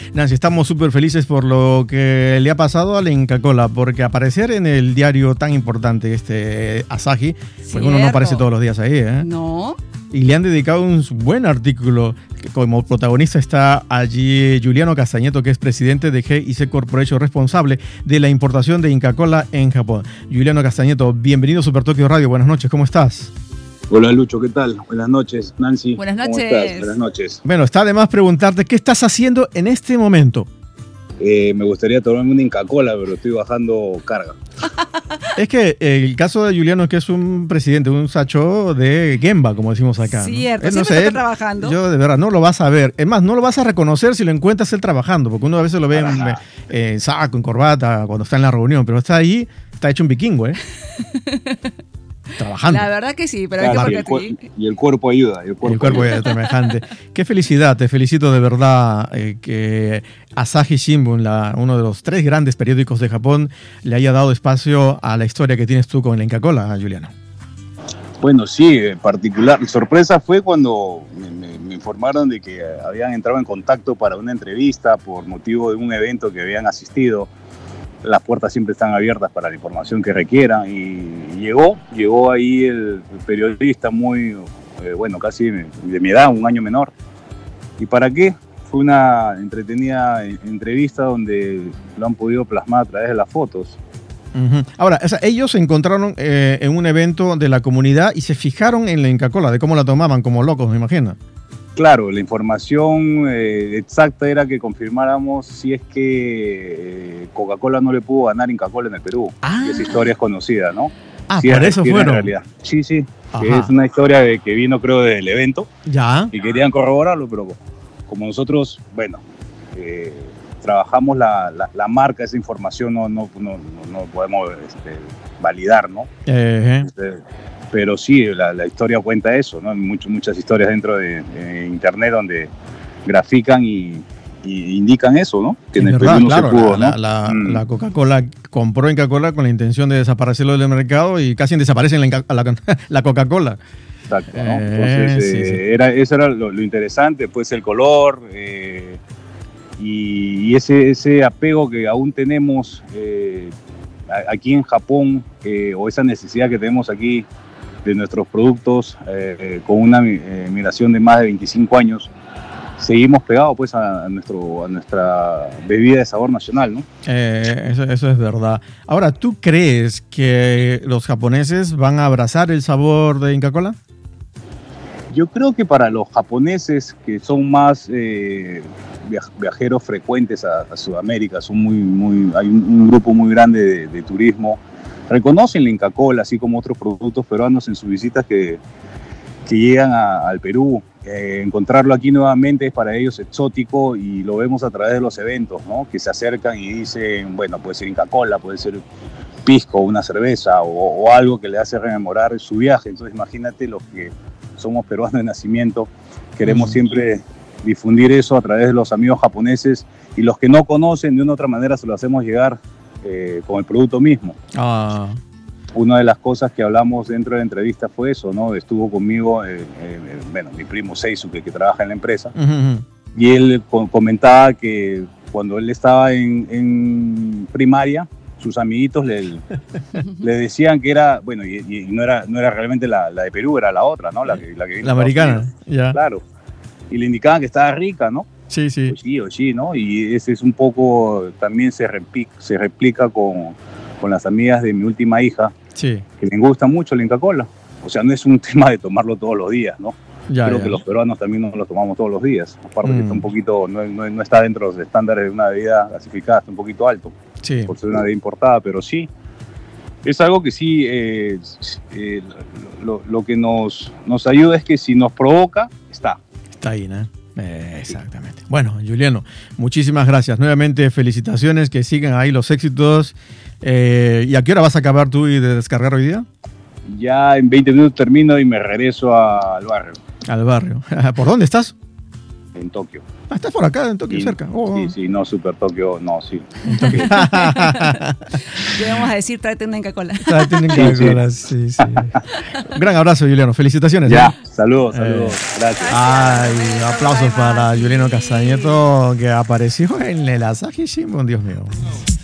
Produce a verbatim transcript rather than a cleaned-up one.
Nancy, estamos súper felices por lo que le ha pasado a la Inca Kola, porque aparecer en el diario tan importante, este Asahi, pues uno no aparece todos los días ahí, ¿eh? No. Y le han dedicado un buen artículo. Como protagonista está allí Giuliano Castagneto, que es presidente de G I C Corporation, responsable de la importación de Inca Kola en Japón. Giuliano Castagneto, bienvenido a Super Tokio Radio. Buenas noches, ¿cómo estás? Hola Lucho, ¿qué tal? Buenas noches, Nancy. Buenas noches. ¿Cómo estás? Buenas noches. Bueno, está de más preguntarte, ¿qué estás haciendo en este momento? Eh, me gustaría tomarme una Inca Kola, pero estoy bajando carga. Es que el caso de Giuliano es que es un presidente, un sacho de Gemba, como decimos acá. Cierto, ¿no? siempre No sé, está él, trabajando. Yo de verdad no lo vas a ver. Es más, no lo vas a reconocer si lo encuentras él trabajando, porque uno a veces lo ve en, en saco, en corbata, cuando está en la reunión, pero está ahí, está hecho un vikingo, ¿eh? Trabajando. La verdad que sí, pero Claro, hay que y, el porque cuer- y el cuerpo ayuda. Y el cuerpo, El cuerpo ayuda. es semejante. Qué felicidad, te felicito de verdad eh, que Asahi Shimbun, la, uno de los tres grandes periódicos de Japón, le haya dado espacio a la historia que tienes tú con la Inca Kola, Giuliano. Bueno, sí, en particular. Mi sorpresa fue cuando me, me- me informaron de que habían entrado en contacto para una entrevista por motivo de un evento que habían asistido. Las puertas siempre están abiertas para la información que requieran y llegó, llegó ahí el, el periodista muy, eh, bueno, casi de mi edad, un año menor. ¿Y para qué? Fue una entretenida entrevista donde lo han podido plasmar a través de las fotos. Uh-huh. Ahora, o sea, ellos se encontraron eh, en un evento de la comunidad y se fijaron en la Inca Kola, de cómo la tomaban como locos, me imagino. Claro, la información eh, exacta era que confirmáramos si es que eh, Coca-Cola no le pudo ganar Inca Kola en el Perú. Ah. Y esa historia es conocida, ¿no? Ah, Sí, por es- eso sí, era en fueron. realidad. Sí, sí. Que Ajá. es una historia de que vino, creo, del evento Ya. y querían corroborarlo, pero como nosotros, bueno, eh, trabajamos la, la, la marca, esa información no, no, no, no, no podemos este, validar, ¿no? Eh, Este, pero sí, la, la historia cuenta eso, ¿no? Hay mucho, muchas historias dentro de, de internet donde grafican y, y indican eso, ¿no? Que en es el verdad, Perú no claro, se pudo, la, ¿no? la, la, Mm. la Coca-Cola compró Inca Kola con la intención de desaparecerlo del mercado y casi desaparece la, Inca- la, la Coca-Cola. Exacto, ¿no? Eh, Entonces, sí, eh, sí. Era, eso era lo, lo interesante, pues el color eh, y, y ese, ese apego que aún tenemos eh, a- aquí en Japón, eh, o esa necesidad que tenemos aquí de nuestros productos eh, eh, con una eh, migración de más de veinticinco años, seguimos pegados pues a, a nuestro, a nuestra bebida de sabor nacional, ¿no? Eh, eso, eso es verdad. Ahora, ¿tú crees que los japoneses van a abrazar el sabor de Inca Kola? Yo creo que para los japoneses que son más eh, viaj- viajeros frecuentes a, a Sudamérica, son muy, muy, hay un, un grupo muy grande de, de turismo, reconocen la Inca Kola, así como otros productos peruanos en sus visitas que, que llegan a- al Perú. Eh, encontrarlo aquí nuevamente es para ellos exótico y lo vemos a través de los eventos, ¿no? Que se acercan y dicen, bueno, puede ser Inca Kola, puede ser pisco, una cerveza o, o algo que le hace rememorar su viaje. Entonces imagínate los que somos peruanos de nacimiento, queremos Mm. siempre difundir eso a través de los amigos japoneses y los que no conocen de una u otra manera se lo hacemos llegar eh, con el producto mismo. Ah, Una de las cosas que hablamos dentro de la entrevista fue eso, ¿no? Estuvo conmigo, eh, eh, bueno, mi primo Seisuke, que trabaja en la empresa, uh -huh. y él co- comentaba que cuando él estaba en, en primaria, sus amiguitos le, le decían que era, bueno, y, y no era no era realmente la, la de Perú, era la otra, ¿no? La, que, la, que vino La de americana, Estados Unidos. ya. Claro. Y le indicaban que estaba rica, ¿no? Sí, sí. Oshi, oshi, ¿no? Y ese es un poco, también se replica, se replica con, con las amigas de mi última hija, Sí. que les gusta mucho la Inca Kola. O sea, no es un tema de tomarlo todos los días, ¿no? Ya, Creo ya. que los peruanos también no lo tomamos todos los días. Aparte Mm. que está un poquito, no, no, no está dentro de los estándares de una bebida gasificada, está un poquito alto, Sí. por ser una bebida importada, pero sí. Es algo que sí, eh, eh, lo, lo que nos, nos ayuda es que si nos provoca, está. Está ahí, ¿no? Eh, exactamente. Bueno, Giuliano, muchísimas gracias. Nuevamente, felicitaciones, que sigan ahí los éxitos. Eh, ¿Y a qué hora vas a acabar tú y de descargar hoy día? Ya en veinte minutos termino y me regreso a- al barrio. Al barrio. ¿Por dónde estás? en Tokio. Ah, estás por acá en Tokio, Y, cerca. Oh. Sí, sí, no, Super Tokio, no, sí. Le vamos a decir, tráete una Inca Kola. Tráete una Inca Kola, sí, sí. Un gran abrazo, Juliano. Felicitaciones. Ya, ¿eh? saludos, saludos. Eh, Gracias. Ay, aplausos para Juliano Castañeto, que apareció en el Asahi Shimbun, Dios mío.